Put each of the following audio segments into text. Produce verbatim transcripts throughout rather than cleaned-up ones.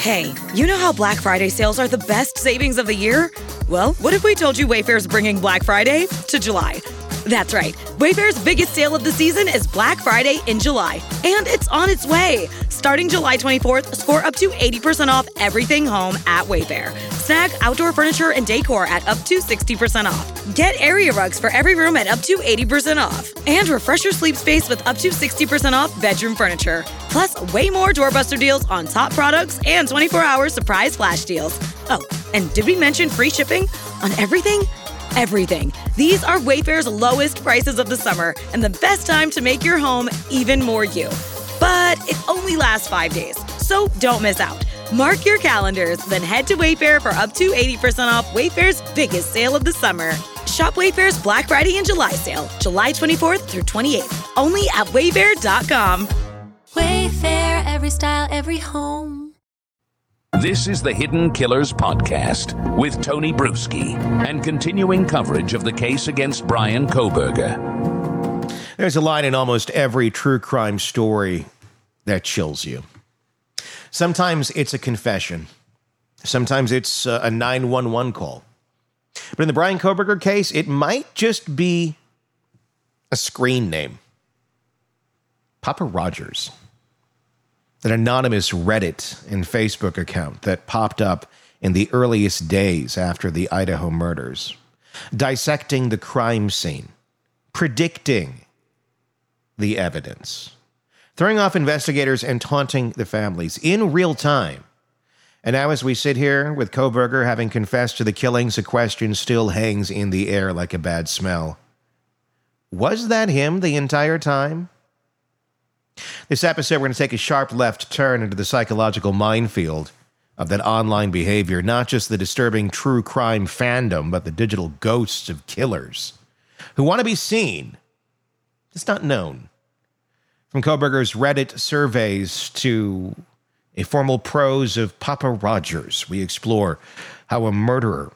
Hey, you know how Black Friday sales are the best savings of the year? Well, what if we told you Wayfair's bringing Black Friday to July? That's right. Wayfair's biggest sale of the season is Black Friday in July, and it's on its way. Starting July twenty-fourth, score up to eighty percent off everything home at Wayfair. Snag outdoor furniture and decor at up to sixty percent off. Get area rugs for every room at up to eighty percent off. And refresh your sleep space with up to sixty percent off bedroom furniture. Plus, way more doorbuster deals on top products and twenty-four hour surprise flash deals. Oh, and did we mention free shipping on everything? Everything. These are Wayfair's lowest prices of the summer and the best time to make your home even more you. But it only lasts five days, so don't miss out. Mark your calendars, then head to Wayfair for up to eighty percent off Wayfair's biggest sale of the summer. Shop Wayfair's Black Friday and July sale, July twenty-fourth through twenty-eighth, only at wayfair dot com. Wayfair, every style, every home. This is the Hidden Killers Podcast with Tony Bruschi and continuing coverage of the case against Bryan Kohberger. There's a line in almost every true crime story that chills you. Sometimes it's a confession. Sometimes it's a nine one one call. But in the Bryan Kohberger case, it might just be a screen name. Papa Rogers. An anonymous Reddit and Facebook account that popped up in the earliest days after the Idaho murders, dissecting the crime scene, predicting the evidence, throwing off investigators and taunting the families in real time. And now as we sit here with Kohberger having confessed to the killings, a question still hangs in the air like a bad smell. Was that him the entire time? This episode, we're going to take a sharp left turn into the psychological minefield of that online behavior, not just the disturbing true crime fandom, but the digital ghosts of killers who want to be seen, just not known. From Kohberger's Reddit surveys to a formal prose of Papa Rogers, we explore how a murderer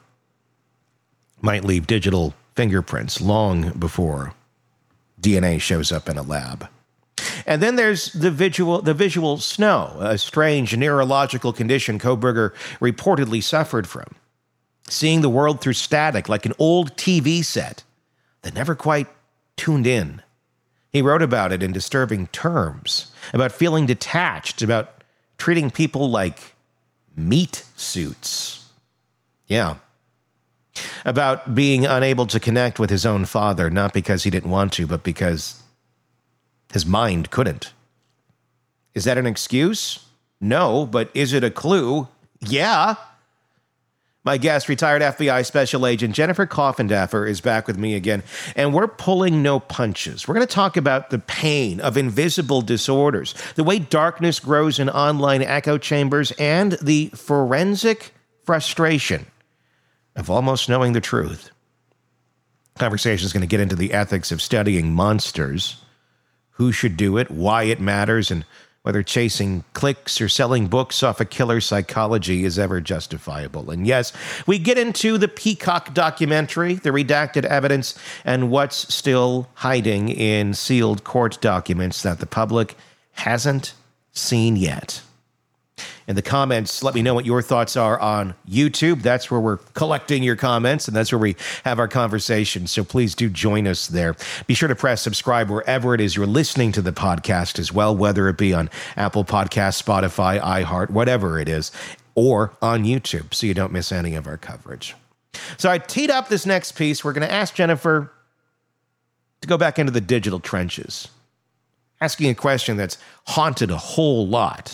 might leave digital fingerprints long before D N A shows up in a lab. And then there's the visual, the visual snow, a strange neurological condition Kohberger reportedly suffered from. Seeing the world through static like an old T V set that never quite tuned in. He wrote about it in disturbing terms, about feeling detached, about treating people like meat suits. Yeah. About being unable to connect with his own father, not because he didn't want to, but because his mind couldn't. Is that an excuse? No, but is it a clue? Yeah. My guest, retired F B I Special Agent Jennifer Coffindaffer, is back with me again, and we're pulling no punches. We're going to talk about the pain of invisible disorders, the way darkness grows in online echo chambers, and the forensic frustration of almost knowing the truth. Conversation is going to get into the ethics of studying monsters, who should do it, why it matters, and whether chasing clicks or selling books off a killer's psychology is ever justifiable. And yes, we get into the Peacock documentary, the redacted evidence, and what's still hiding in sealed court documents that the public hasn't seen yet. In the comments, let me know what your thoughts are on YouTube. That's where we're collecting your comments, and that's where we have our conversation. So please do join us there. Be sure to press subscribe wherever it is you're listening to the podcast as well, whether it be on Apple Podcasts, Spotify, iHeart, whatever it is, or on YouTube, so you don't miss any of our coverage. So I teed up this next piece. We're going to ask Jennifer to go back into the digital trenches, asking a question that's haunted a whole lot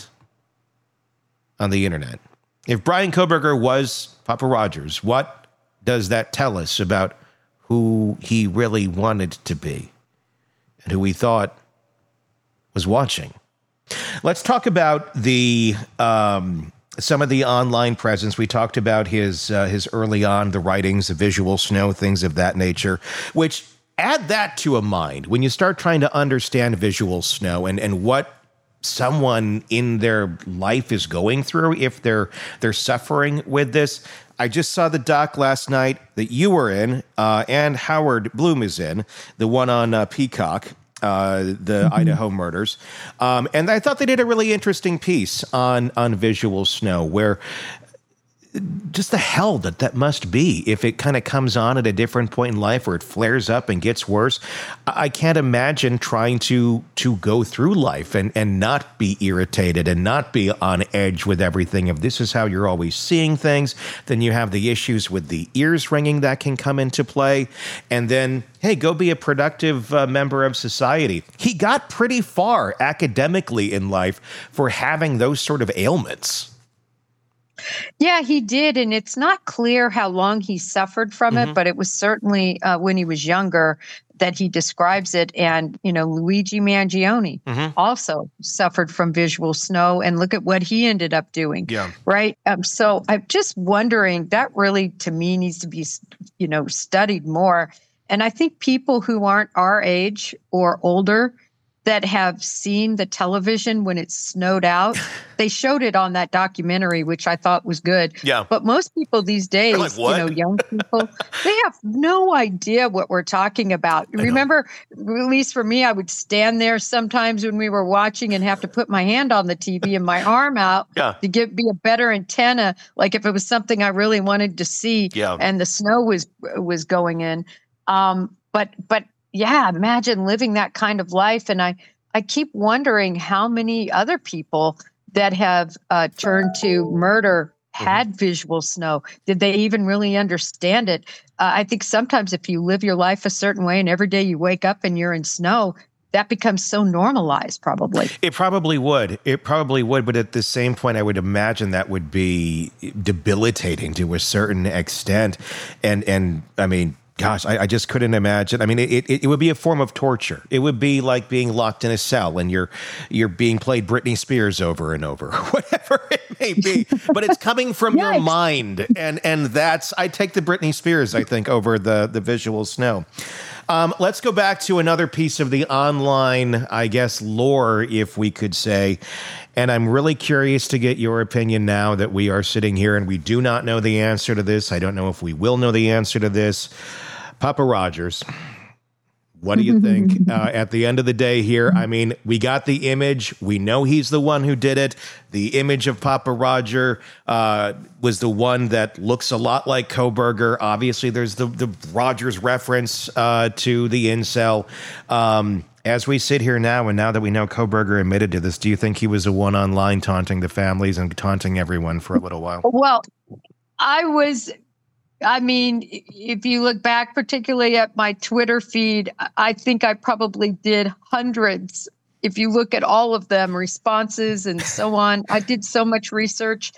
on the internet. If Bryan Kohberger was Papa Rogers, what does that tell us about who he really wanted to be and who we thought was watching? Let's talk about the um, some of the online presence. We talked about his uh, his early on, the writings, the visual snow, things of that nature, which add that to a mind when you start trying to understand visual snow and, and what someone in their life is going through if they're they're suffering with this. I just saw the doc last night that you were in, uh, and Howard Bloom is in, the one on uh, Peacock. uh, the mm-hmm. Idaho murders. Um, and I thought they did a really interesting piece on, on visual snow, where just the hell that that must be if it kind of comes on at a different point in life, or it flares up and gets worse. I can't imagine trying to to go through life and, and not be irritated and not be on edge with everything. If this is how you're always seeing things, then you have the issues with the ears ringing that can come into play. And then, hey, go be a productive uh, member of society. He got pretty far academically in life for having those sort of ailments. Yeah, he did. And it's not clear how long he suffered from mm-hmm. it, but it was certainly uh, when he was younger that he describes it. And, you know, Luigi Mangione mm-hmm. also suffered from visual snow. And look at what he ended up doing. Yeah. Right. Um, so I'm just wondering, that really, to me, needs to be, you know, studied more. And I think people who aren't our age or older that have seen the television when it snowed out, they showed it on that documentary, which I thought was good. Yeah. But most people these days, like, you know, young people, they have no idea what we're talking about. I Remember, know. At least for me, I would stand there sometimes when we were watching and have to put my hand on the T V and my arm out yeah. to get be a better antenna. Like if it was something I really wanted to see yeah. and the snow was was going in. Um, but but. Yeah, imagine living that kind of life. And I, I keep wondering how many other people that have uh, turned to murder had visual snow. Did they even really understand it? Uh, I think sometimes if you live your life a certain way and every day you wake up and you're in snow, that becomes so normalized, probably. It probably would. It probably would. But at the same point, I would imagine that would be debilitating to a certain extent. And, and I mean, Gosh, I, I just couldn't imagine. I mean, it, it it would be a form of torture. It would be like being locked in a cell and you're you're being played Britney Spears over and over, whatever it may be. But it's coming from yes. your mind, and and that's I take the Britney Spears, I think, over the the visual snow. Um, let's go back to another piece of the online, I guess, lore, if we could say. And I'm really curious to get your opinion now that we are sitting here and we do not know the answer to this. I don't know if we will know the answer to this. Papa Rogers, what do you think? Uh, at the end of the day here, I mean, we got the image. We know he's the one who did it. The image of Papa Roger uh, was the one that looks a lot like Kohberger. Obviously, there's the, the Rogers reference uh, to the incel. Um, as we sit here now, and now that we know Kohberger admitted to this, do you think he was the one online taunting the families and taunting everyone for a little while? Well, I was... I mean, if you look back, particularly at my Twitter feed, I think I probably did hundreds. If you look at all of them, responses and so on, I did so much research.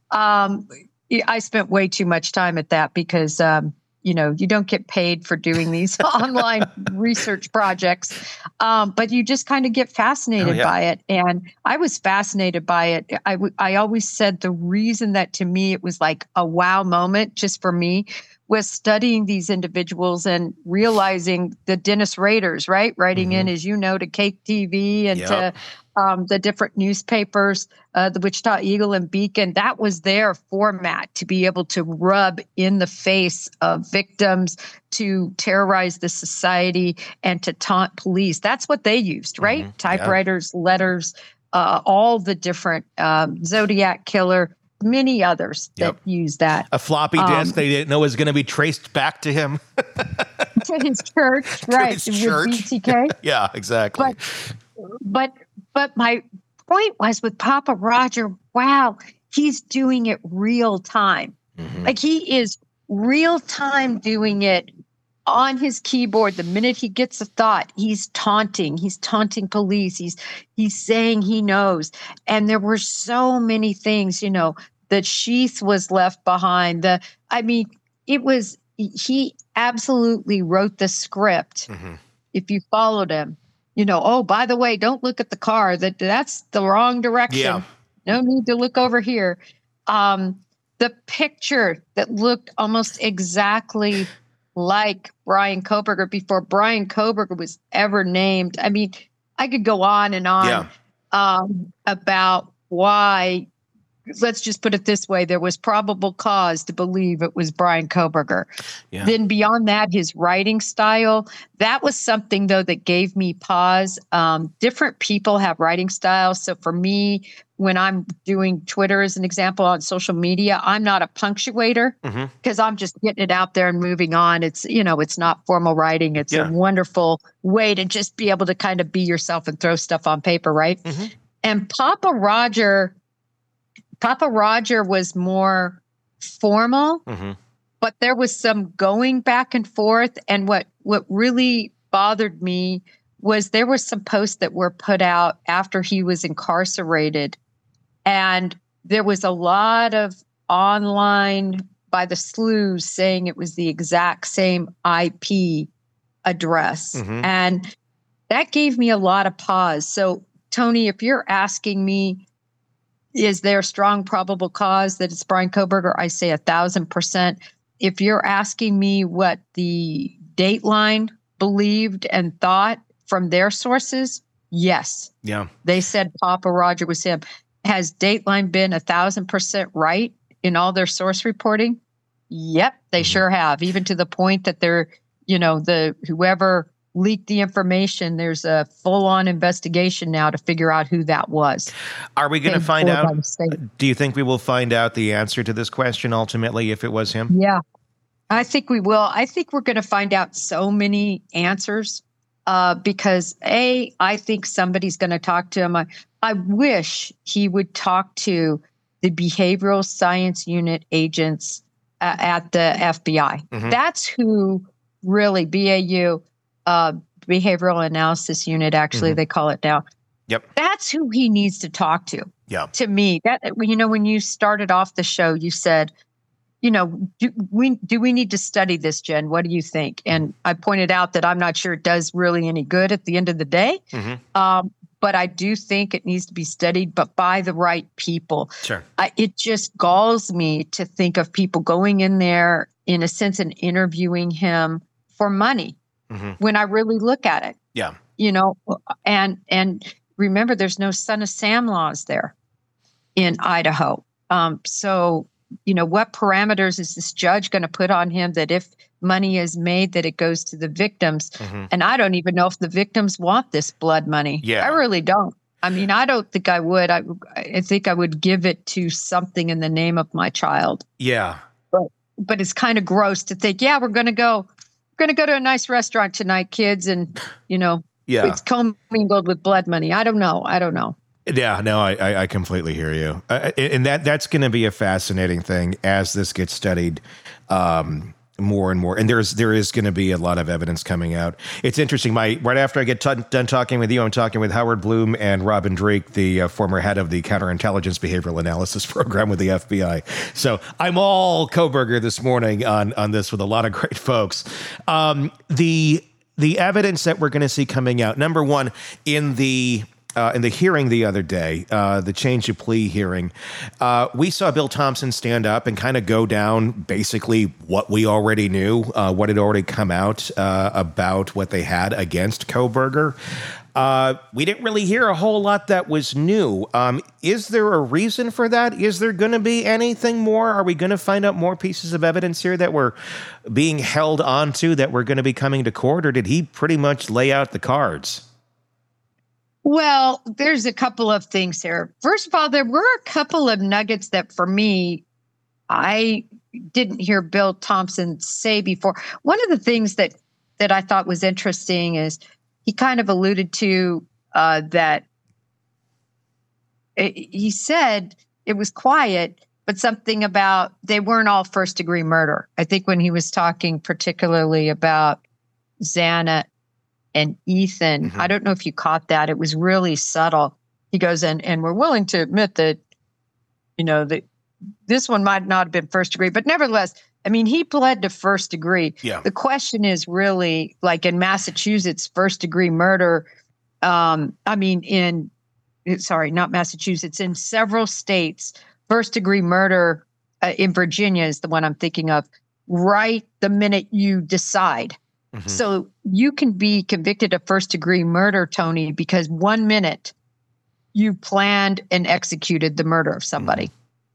Um, I spent way too much time at that because, um, you know, you don't get paid for doing these online research projects, um, but you just kind of get fascinated oh, yeah. by it. And I was fascinated by it. I, w- I always said the reason that to me it was like a wow moment just for me was studying these individuals and realizing the Dennis Rader's, right? Writing mm-hmm. in, as you know, to K T V and yep. to um, the different newspapers, uh, the Wichita Eagle and Beacon. That was their format to be able to rub in the face of victims, to terrorize the society, and to taunt police. That's what they used, right? Mm-hmm. Typewriters, yeah. letters, uh, all the different um, Zodiac Killer, many others that yep. use that. A floppy disk um, they didn't know was going to be traced back to him. to his church, to right. his church. With B T K. Yeah, exactly. But, but, but my point was with Papa Roger, wow, he's doing it real time. Mm-hmm. Like he is real time doing it on his keyboard. The minute he gets a thought, he's taunting. He's taunting police. He's he's saying he knows. And there were so many things, you know, the sheath was left behind. The I mean, it was he absolutely wrote the script. Mm-hmm. If you followed him, you know, oh, by the way, don't look at the car. That that's the wrong direction. Yeah. No need to look over here. Um, the picture that looked almost exactly like Bryan Kohberger before Bryan Kohberger was ever named. I mean, I could go on and on yeah. um, about why let's just put it this way, there was probable cause to believe it was Bryan Kohberger. Yeah. Then beyond that, his writing style, that was something, though, that gave me pause. Um, different people have writing styles. So for me, when I'm doing Twitter as an example on social media, I'm not a punctuator because mm-hmm. I'm just getting it out there and moving on. It's, you know, it's not formal writing. It's yeah. a wonderful way to just be able to kind of be yourself and throw stuff on paper, right? Mm-hmm. And Papa Roger... Papa Roger was more formal, mm-hmm. but there was some going back and forth. And what, what really bothered me was there were some posts that were put out after he was incarcerated. And there was a lot of online by the sleuths saying it was the exact same I P address. Mm-hmm. And that gave me a lot of pause. So, Tony, if you're asking me, is there strong probable cause that it's Bryan Kohberger? I say a thousand percent. If you're asking me what the Dateline believed and thought from their sources, yes. Yeah. They said Papa Roger was him. Has Dateline been a thousand percent right in all their source reporting? Yep, they mm-hmm. sure have. Even to the point that they're, you know, the whoever leaked the information, there's a full-on investigation now to figure out who that was. Are we going to find out? Do you think we will find out the answer to this question ultimately if it was him? Yeah, I think we will. I think we're going to find out so many answers uh, because, A, I think somebody's going to talk to him. I, I wish he would talk to the behavioral science unit agents uh, at the F B I. Mm-hmm. That's who really, B A U, Uh, behavioral analysis unit, actually, mm-hmm. they call it now. Yep. That's who he needs to talk to. Yeah. To me, that, you know, when you started off the show, you said, you know, do we, do we need to study this, Jen? What do you think? And I pointed out that I'm not sure it does really any good at the end of the day. Mm-hmm. Um, but I do think it needs to be studied, but by the right people. Sure. I, it just galls me to think of people going in there, in a sense, and interviewing him for money. Mm-hmm. When I really look at it, yeah, you know, and and remember, there's no Son of Sam laws there in Idaho. Um, so, you know, what parameters is this judge going to put on him that if money is made, that it goes to the victims? Mm-hmm. And I don't even know if the victims want this blood money. Yeah, I really don't. I mean, I don't think I would. I I think I would give it to something in the name of my child. Yeah, but but it's kind of gross to think, yeah, we're going to go. Going to go to a nice restaurant tonight, kids, and you know, yeah. it's commingled with blood money. I don't know. I don't know. Yeah, no, I, I completely hear you, uh, and that that's going to be a fascinating thing as this gets studied um, more and more. And there's there is going to be a lot of evidence coming out. It's interesting. My right after I get t- done talking with you, I'm talking with Howard Bloom and Robin Drake, the uh, former head of the Counterintelligence Behavioral Analysis Program with the F B I. So I'm all Kohberger this morning on on this with a lot of great folks. Um, the the evidence that we're going to see coming out. Number one, in the Uh, in the hearing the other day, uh, the change of plea hearing, uh, we saw Bill Thompson stand up and kind of go down basically what we already knew, uh, what had already come out uh, about what they had against Kohberger. Uh, we didn't really hear a whole lot that was new. Um, is there a reason for that? Is there going to be anything more? Are we going to find out more pieces of evidence here that were being held onto, that were going to be coming to court, or did he pretty much lay out the cards? Well, there's a couple of things here. First of all, there were a couple of nuggets that for me, I didn't hear Bill Thompson say before. One of the things that, that I thought was interesting is he kind of alluded to uh, that it, he said it was quiet, but something about they weren't all first degree murder. I think when he was talking particularly about Xana and Ethan, mm-hmm. I don't know if you caught that. It was really subtle. He goes, and and we're willing to admit that, you know, that this one might not have been first degree, but nevertheless, I mean, he pled to first degree. Yeah. The question is really, like in Massachusetts, first degree murder. Um, I mean, in sorry, not Massachusetts, in several states, first degree murder uh, in Virginia is the one I'm thinking of. Right the minute you decide. Mm-hmm. So you can be convicted of first degree murder, Tony, because one minute you planned and executed the murder of somebody.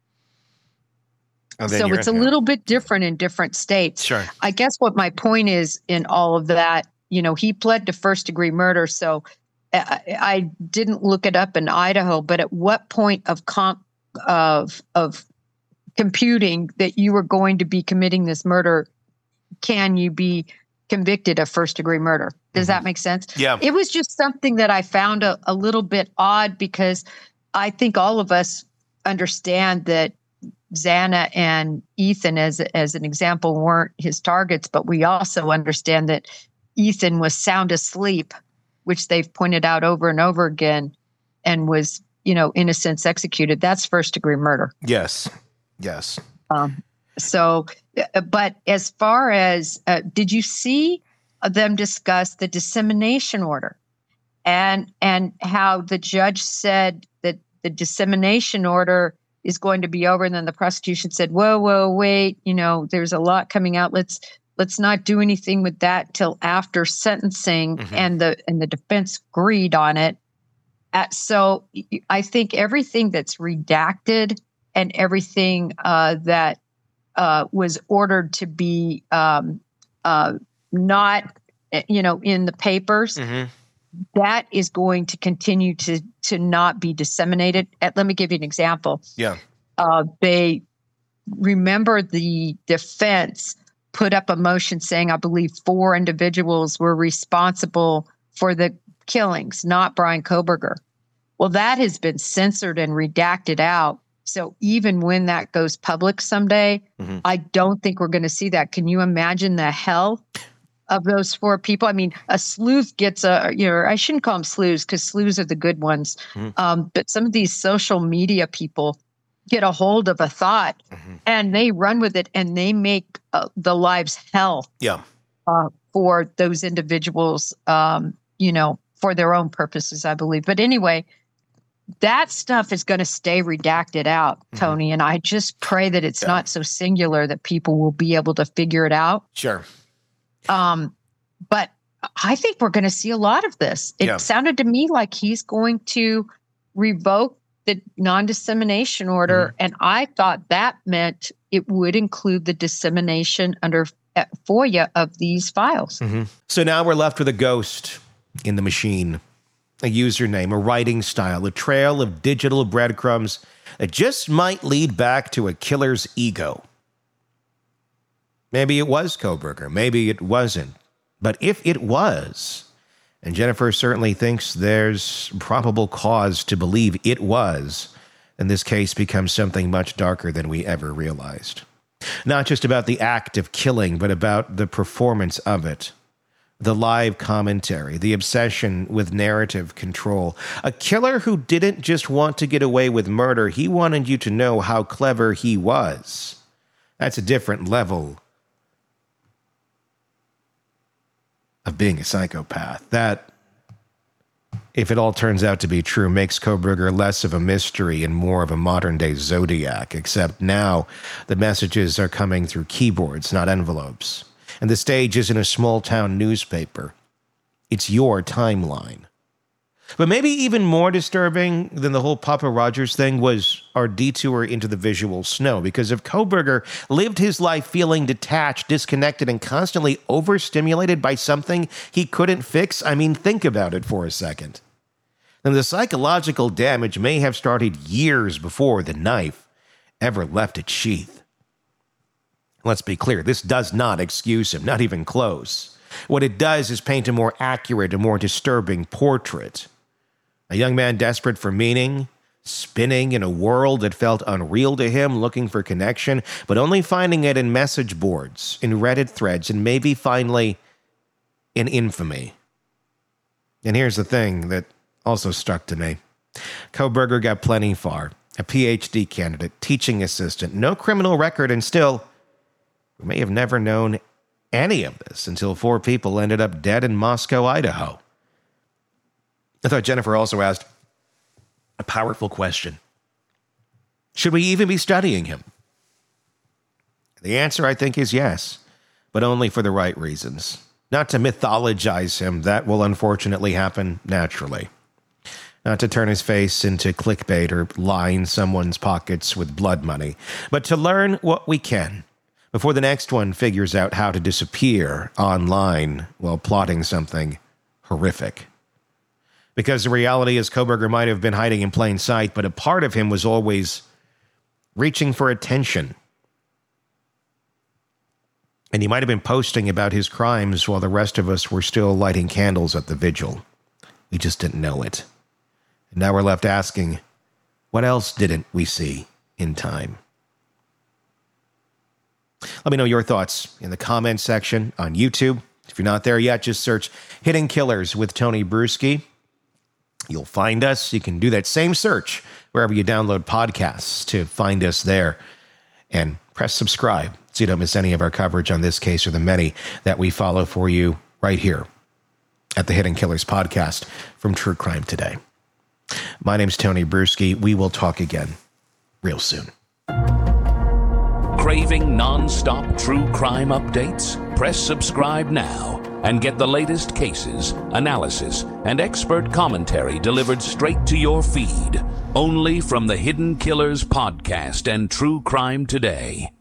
Oh, then so you're it's in, a yeah. little bit different in different states. Sure. I guess what my point is in all of that, you know, he pled to first degree murder. So I, I didn't look it up in Idaho, but at what point of comp of of computing that you were going to be committing this murder can you be convicted of first degree murder? Does mm-hmm. that make sense? Yeah. It was just something that I found a, a little bit odd because I think all of us understand that Xana and Ethan, as as an example, weren't his targets, but we also understand that Ethan was sound asleep, which they've pointed out over and over again, and was, you know, in a sense executed. That's first degree murder. Yes. Yes. Um, so, but as far as, uh, did you see them discuss the dissemination order and and how the judge said that the dissemination order is going to be over, and then the prosecution said, whoa, whoa, wait, you know, there's a lot coming out. Let's let's not do anything with that till after sentencing, mm-hmm. and the and the defense agreed on it. Uh, so I think everything that's redacted and everything uh, that uh, was ordered to be um, uh, not, you know, in the papers, mm-hmm. that is going to continue to to not be disseminated. Uh, let me give you an example. Yeah. Uh, they remember the defense put up a motion saying, I believe four individuals were responsible for the killings, not Bryan Kohberger. Well, that has been censored and redacted out. So even when that goes public someday, mm-hmm. I don't think we're going to see that. Can you imagine the hell of those four people? I mean, a sleuth gets a, you know, I shouldn't call them sleuths because sleuths are the good ones. Mm-hmm. Um, but some of these social media people get a hold of a thought mm-hmm. and they run with it and they make uh, the lives hell yeah. uh, for those individuals, um, you know, for their own purposes, I believe. But anyway, that stuff is going to stay redacted out, Tony. Mm-hmm. And I just pray that it's yeah. not so singular that people will be able to figure it out. Sure. Um, but I think we're going to see a lot of this. It yeah. sounded to me like he's going to revoke the non-dissemination order. Mm-hmm. And I thought that meant it would include the dissemination under FOIA of these files. Mm-hmm. So now we're left with a ghost in the machine, a username, a writing style, a trail of digital breadcrumbs that just might lead back to a killer's ego. Maybe it was Kohberger, maybe it wasn't. But if it was, and Jennifer certainly thinks there's probable cause to believe it was, then this case becomes something much darker than we ever realized. Not just about the act of killing, but about the performance of it. The live commentary, the obsession with narrative control. A killer who didn't just want to get away with murder, he wanted you to know how clever he was. That's a different level of being a psychopath. That, if it all turns out to be true, makes Kohberger less of a mystery and more of a modern-day Zodiac, except now the messages are coming through keyboards, not envelopes. And the stage isn't a small-town newspaper. It's your timeline. But maybe even more disturbing than the whole Papa Rogers thing was our detour into the visual snow. Because if Kohberger lived his life feeling detached, disconnected, and constantly overstimulated by something he couldn't fix, I mean, think about it for a second. Then the psychological damage may have started years before the knife ever left its sheath. Let's be clear, this does not excuse him, not even close. What it does is paint a more accurate and more disturbing portrait. A young man desperate for meaning, spinning in a world that felt unreal to him, looking for connection, but only finding it in message boards, in Reddit threads, and maybe finally in infamy. And here's the thing that also stuck to me. Kohberger got plenty far. A P H D candidate, teaching assistant, no criminal record, and still, we may have never known any of this until four people ended up dead in Moscow, Idaho. I thought Jennifer also asked a powerful question. Should we even be studying him? The answer, I think, is yes, but only for the right reasons. Not to mythologize him, that will unfortunately happen naturally. not to turn his face into clickbait or line someone's pockets with blood money, but to learn what we can before the next one figures out how to disappear online while plotting something horrific. Because the reality is Kohberger might have been hiding in plain sight, but a part of him was always reaching for attention. And he might have been posting about his crimes while the rest of us were still lighting candles at the vigil. We just didn't know it. And now we're left asking, what else didn't we see in time? Let me know your thoughts in the comments section on YouTube. If you're not there yet, just search Hidden Killers with Tony Bruschi. You'll find us. You can do that same search wherever you download podcasts to find us there. And press subscribe so you don't miss any of our coverage on this case or the many that we follow for you right here at the Hidden Killers podcast from True Crime Today. My name's Tony Bruschi. We will talk again real soon. Craving non-stop true crime updates? Press subscribe now and get the latest cases, analysis, and expert commentary delivered straight to your feed. Only from the Hidden Killers podcast and True Crime Today.